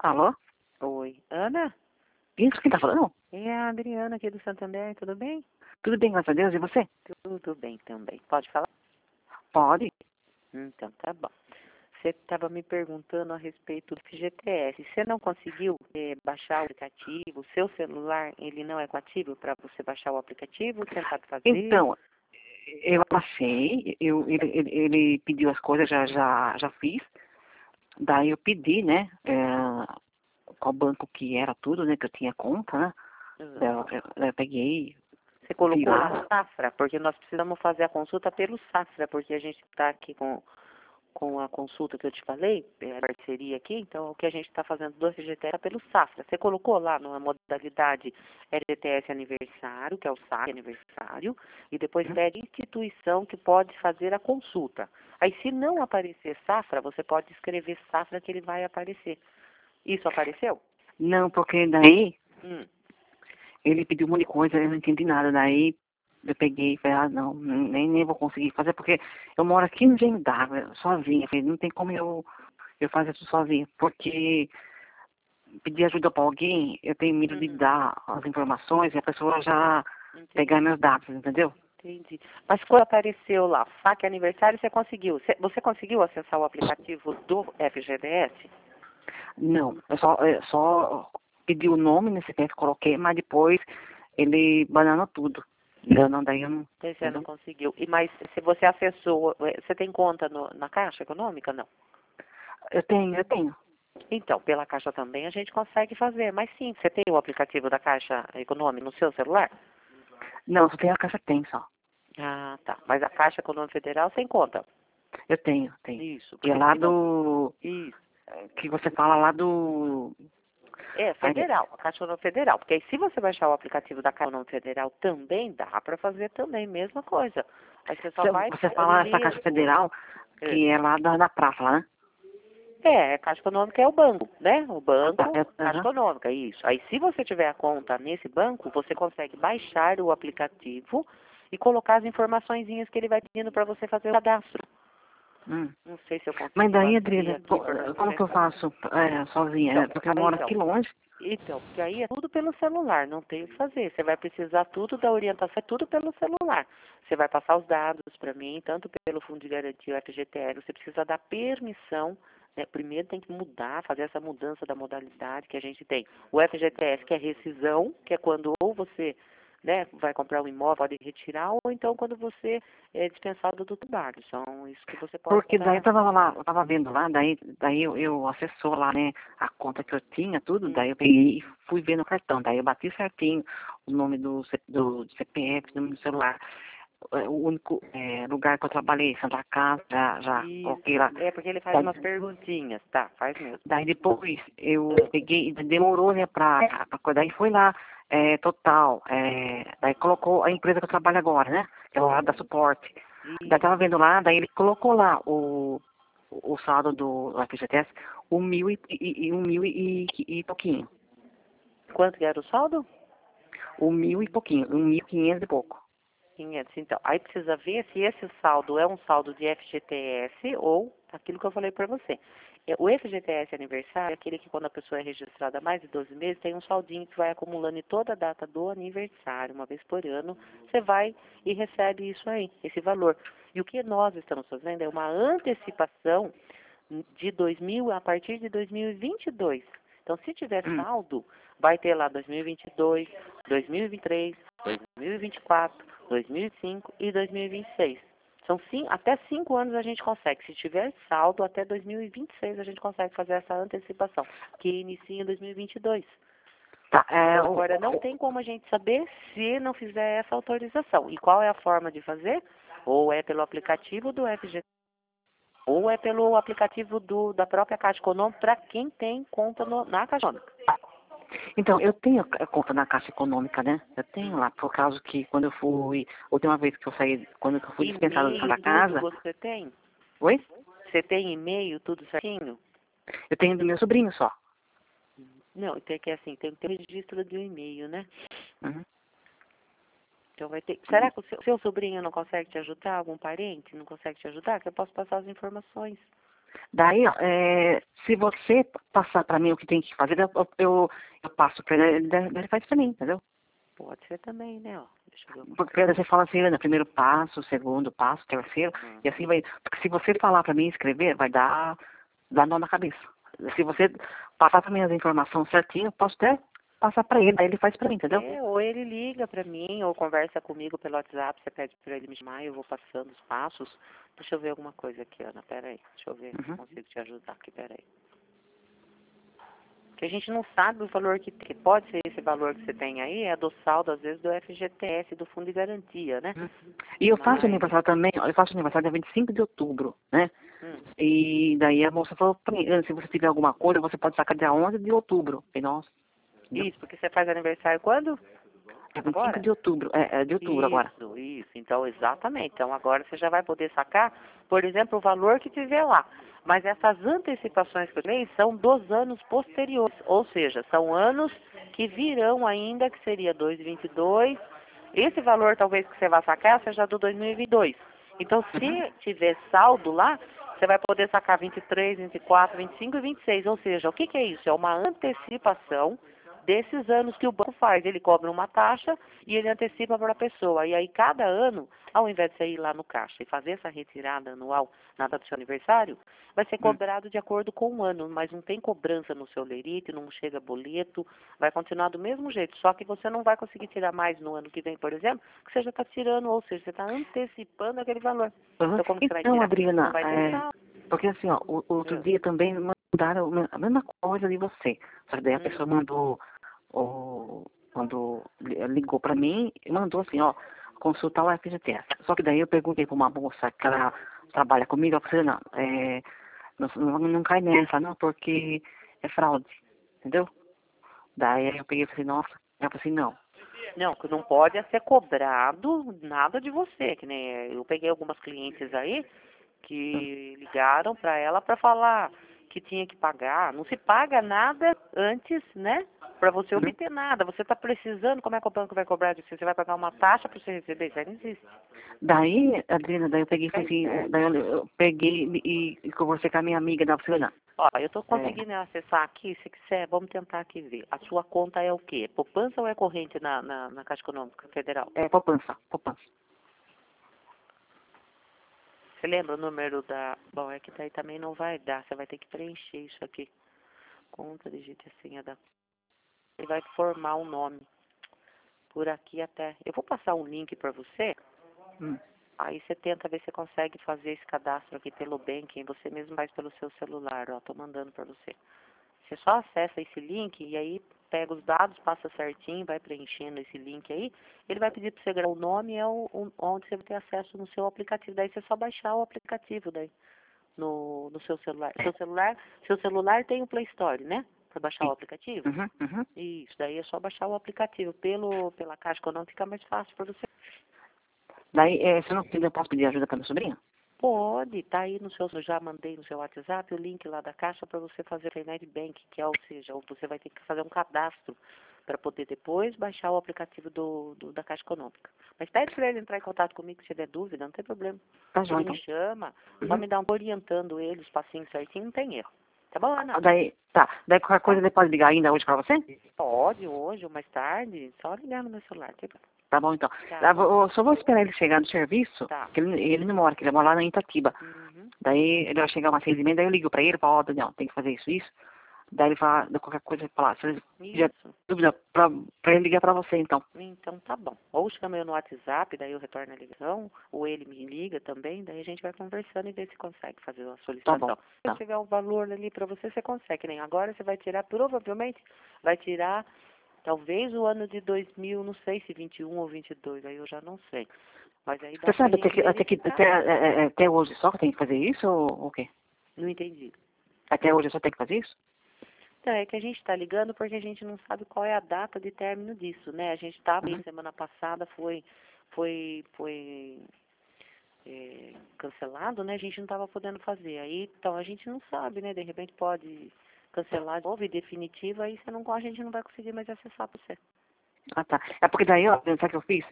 Alô? Oi. Ana? Isso, quem tá falando? É a Adriana aqui do Santander, tudo bem? Tudo bem, graças a Deus, e você? Tudo bem também. Pode falar? Pode. Então, tá bom. Você estava me perguntando a respeito do FGTS. Você não conseguiu baixar o aplicativo? O seu celular, ele não é compatível para você baixar o aplicativo? Você não sabe fazer? Então, eu achei, ele pediu as coisas, já fiz. Daí eu pedi, né, qual banco que era tudo, né, que eu tinha conta, né. Eu peguei, Você vi colocou lá. lá Safra? Porque nós precisamos fazer a consulta pelo Safra, porque a gente está aqui com a consulta que eu te falei, a parceria aqui, então o que a gente está fazendo do FGTS é pelo Safra. Você colocou lá na modalidade FGTS aniversário, que é o SAC aniversário, e depois pede instituição que pode fazer a consulta. Aí se não aparecer Safra, você pode escrever Safra que ele vai aparecer. Isso apareceu? Não, porque daí Hum. ele pediu um monte de coisa, eu não entendi nada. Daí eu peguei e falei, não, nem vou conseguir fazer, porque eu moro aqui no Engenho d'Água, sozinha. Eu falei, não tem como eu fazer isso sozinha, porque pedir ajuda para alguém, eu tenho medo de dar as informações e a pessoa já pegar meus dados, entendeu? Entendi. Mas quando apareceu lá, FAQ aniversário, você conseguiu? Você conseguiu acessar o aplicativo do FGTS? Não, eu só pedi o nome nesse CPF, coloquei, mas depois ele bananou tudo. Não, daí eu não. Você não conseguiu. Mas se você acessou, você tem conta na Caixa Econômica? Não. Eu tenho. Então, pela Caixa também a gente consegue fazer. Mas sim, você tem o aplicativo da Caixa Econômica no seu celular? Não, só tem a Caixa tem só. Ah, tá. Mas a Caixa Econômica Federal sem conta? Eu tenho. Isso. Que é lá do. Isso. Que você fala lá do. É, federal, a Caixa Econômica Federal. Porque aí se você baixar o aplicativo da Caixa Econômica Federal também dá para fazer também, mesma coisa. Aí você só vai... Você fala essa Caixa Federal, que é lá da praça, lá, né? A Caixa Econômica é o banco, né? O banco, Caixa Aham. Econômica, isso. Aí, se você tiver a conta nesse banco, você consegue baixar o aplicativo e colocar as informaçõezinhas que ele vai pedindo para você fazer o cadastro. Não sei se eu Mas consigo daí, abrir Adriana, aqui para como você. que eu faço sozinha? Então, Porque eu moro aqui longe. porque aí é tudo pelo celular, não tem o que fazer. Você vai precisar tudo da orientação, é tudo pelo celular. Você vai passar os dados para mim, tanto pelo Fundo de Garantia FGTS, você precisa dar permissão, né? Primeiro tem que mudar, fazer essa mudança da modalidade que a gente tem. O FGTS, que é rescisão, que é quando ou você, né, vai comprar um imóvel, pode retirar, ou então quando você é dispensado do trabalho. São isso que você pode Porque daí estar. eu tava lá, eu tava vendo lá, daí eu acessou lá, né, a conta que eu tinha, tudo, daí eu peguei e fui ver no cartão, daí eu bati certinho o nome do CPF, o nome do celular. O único lugar que eu trabalhei, Santa Casa, já coloquei lá. É porque ele faz Daí, umas perguntinhas, tá? Faz mesmo. daí depois eu peguei, demorou, né, daí foi lá, total, daí colocou a empresa que eu trabalho agora, né, que é o lado da suporte. Daí tava vendo lá, daí ele colocou lá o saldo do FGTS, 1.000 e pouquinho. Quanto que era o saldo? 1.000 e pouquinho, 1.500 e pouco. 500. Então, aí precisa ver se esse saldo é um saldo de FGTS ou aquilo que eu falei para você. O FGTS aniversário é aquele que quando a pessoa é registrada há mais de 12 meses, tem um saldinho que vai acumulando em toda a data do aniversário, uma vez por ano, você vai e recebe isso aí, esse valor. E o que nós estamos fazendo é uma antecipação de 2000 a partir de 2022. Então, se tiver saldo, vai ter lá 2022, 2023, 2024, 2025 e 2026. São até 5 anos a gente consegue. Se tiver saldo, até 2026 a gente consegue fazer essa antecipação, que inicia em 2022. Tá, Então, agora, não tem como a gente saber se não fizer essa autorização. E qual é a forma de fazer? Ou é pelo aplicativo do FGTS, ou é pelo aplicativo da própria Caixa Econômica para quem tem conta na Caixa Econômica. Então, eu tenho a conta na Caixa Econômica, né? Eu tenho lá, por causa que quando eu fui, última vez que eu saí, quando eu fui dispensado da casa. Tudo você tem? Oi? Você tem e-mail, tudo certinho? Eu tenho do meu sobrinho só. Não, tem que assim, tem que ter registro de um e-mail, né? Uhum. Então vai ter. Será que o seu sobrinho não consegue te ajudar? Algum parente não consegue te ajudar? Que eu posso passar as informações. Daí, ó, Se você passar para mim o que tem que fazer, eu passo para ele, ele faz para mim, entendeu? Pode ser também, né? Ó, deixa eu ver uma Porque coisa. você fala assim, Ana, primeiro passo, segundo passo, terceiro, e assim vai. Porque se você falar para mim escrever, vai dar nó na cabeça. Se você passar para mim as informações certinho, eu posso até passar para ele, aí ele faz para mim, entendeu? Ou ele liga pra mim, ou conversa comigo pelo WhatsApp, você pede pra ele me chamar, eu vou passando os passos. Deixa eu ver alguma coisa aqui, Ana, peraí. Deixa eu ver se eu consigo te ajudar aqui, peraí. Porque a gente não sabe o valor que tem. Pode ser esse valor que você tem aí, é do saldo, às vezes, do FGTS, do Fundo de Garantia, né? E eu faço Mas, aniversário também, eu faço aniversário dia 25 de outubro, né? E daí a moça falou pra mim, Ana, se você tiver alguma coisa, você pode sacar dia 11 de outubro. Eu falei, nossa, isso, porque você faz aniversário quando? é 25 Agora? de outubro, é de outubro agora. Isso. Então, exatamente. Então, agora você já vai poder sacar, por exemplo, o valor que tiver lá. Mas essas antecipações que eu falei são dos anos posteriores, ou seja, são anos que virão ainda, que seria 2022. Esse valor, talvez, que você vai sacar, seja do 2022. Então, se tiver saldo lá, você vai poder sacar 23, 24, 25 e 26. Ou seja, o que que é isso? É uma antecipação desses anos que o banco faz. Ele cobra uma taxa e ele antecipa para a pessoa. E aí, cada ano, ao invés de você ir lá no caixa e fazer essa retirada anual na data do seu aniversário, vai ser cobrado de acordo com o ano, mas não tem cobrança no seu lerite, não chega boleto, vai continuar do mesmo jeito, só que você não vai conseguir tirar mais no ano que vem, por exemplo, que você já está tirando, ou seja, você está antecipando aquele valor. Então, como que você vai Então, tirar? Não Adriana, vai ter saldo. porque assim, ó, o outro dia também mandaram a mesma coisa de você. Só que daí a pessoa mandou, quando ligou pra mim, mandou assim, ó, consultar o FGTS. Só que daí eu perguntei pra uma moça que ela trabalha comigo, ela falou, não, não cai nessa, não, porque é fraude, entendeu? Daí eu peguei e falei, nossa, ela falou assim, não. Não, que não pode é ser cobrado nada de você, que nem eu peguei algumas clientes aí que ligaram para ela para falar que tinha que pagar. Não se paga nada antes, né? Para você obter nada. Você está precisando, como é que o banco vai cobrar de você? Você vai pagar uma taxa para você receber? Isso aí não existe. Daí, Adriana, daí eu peguei e falei assim, daí eu peguei e conversei com a minha amiga da Oficina. Ó, eu estou conseguindo acessar aqui, se quiser, vamos tentar aqui ver. A sua conta é o quê? Poupança ou é corrente na Caixa Econômica Federal? É poupança, poupança. Você lembra o número da... Bom, é que daí também não vai dar, você vai ter que preencher isso aqui. Conta, digite a senha da... Ele vai formar um nome por aqui até... Eu vou passar um link para você, aí você tenta ver se consegue fazer esse cadastro aqui pelo banking, você mesmo faz pelo seu celular, ó, tô mandando para você. Você só acessa esse link e aí pega os dados, passa certinho, vai preenchendo esse link aí. Ele vai pedir para você gravar o nome, onde você vai ter acesso no seu aplicativo. Daí você só baixar o aplicativo daí no seu celular. Seu celular tem o Play Store, né? Para baixar o aplicativo. Isso, daí é só baixar o aplicativo. Pela Caixa Econômica fica mais fácil para você. Daí, se eu não quiser, eu posso pedir ajuda para minha sobrinha? Pode, tá aí no seu, eu já mandei no seu WhatsApp o link lá da Caixa para você fazer o Internet Bank, que é, ou seja, você vai ter que fazer um cadastro para poder depois baixar o aplicativo da Caixa Econômica. Mas pede para ele entrar em contato comigo se tiver dúvida, não tem problema. Tá Ele joia, me então. chama, só me dá orientando ele, os passinhos certinho, não tem erro. Tá bom, Ana? Daí, tá. Daí qualquer coisa ele pode ligar ainda hoje para você? Pode, hoje ou mais tarde, só ligar no meu celular, não tem problema. Tá bom, então. Tá Eu só vou esperar ele chegar do serviço, Tá. que ele não mora, que ele mora lá na Itatiba. Daí ele vai chegar umas 6h30, daí eu ligo pra ele, falo, ó, Daniel, tem que fazer isso. Daí ele fala, de qualquer coisa, ele fala, se ele tiver Isso. dúvida, pra ele ligar pra você, então. Então tá bom. Ou chama eu no WhatsApp, daí eu retorno a ligação, ou ele me liga também, daí a gente vai conversando e ver se consegue fazer a Tá solicitação. bom. Tá. Se tiver um valor ali para você, você consegue. Nem agora você vai tirar, provavelmente, vai tirar talvez o ano de 2000, não sei se 21 ou 22, aí eu já não sei. Mas aí dá Você pra sabe gente verificar. até hoje só que tem que fazer isso ou o quê? Não entendi. Até hoje só tem que fazer isso? Então, é que a gente está ligando porque a gente não sabe qual é a data de término disso, né? A gente estava, semana passada foi cancelado, né? A gente não estava podendo fazer. Aí, então, a gente não sabe, né? De repente pode cancelar de novo e definitivo, aí a gente não vai conseguir mais acessar para você. Ah, tá. É porque daí, ó, sabe o que eu fiz?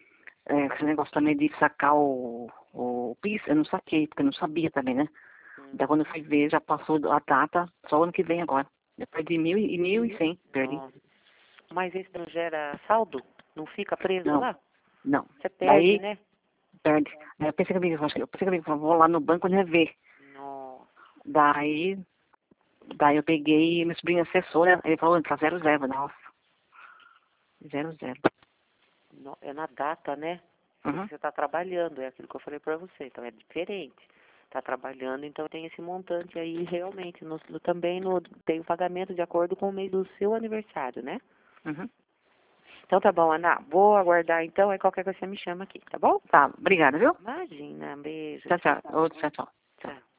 Esse negócio também de sacar o PIS, eu não saquei, porque eu não sabia também, né? Daí quando eu fui ver, já passou a data, só ano que vem agora. Eu perdi 1.100, perdi. Nossa. Mas esse não gera saldo? Não fica preso Não, lá? não. Você perde, Daí, né? perde. Aí eu pensei que eu vou lá no banco rever. Nossa. Daí, daí eu peguei e meu sobrinho assessora, ele falou, tá 0-0, nossa. 0-0. É na data, né? Porque Uhum. você está trabalhando, é aquilo que eu falei para você, então é diferente. Está trabalhando, então tem esse montante aí realmente. Também tem o pagamento de acordo com o mês do seu aniversário, né? Uhum. Então tá bom, Ana. Vou aguardar então, aí qualquer coisa você me chama aqui, tá bom? Tá, obrigada, viu? Imagina, beijo. Tchau, tchau. Outro, tchau, tchau. Tchau.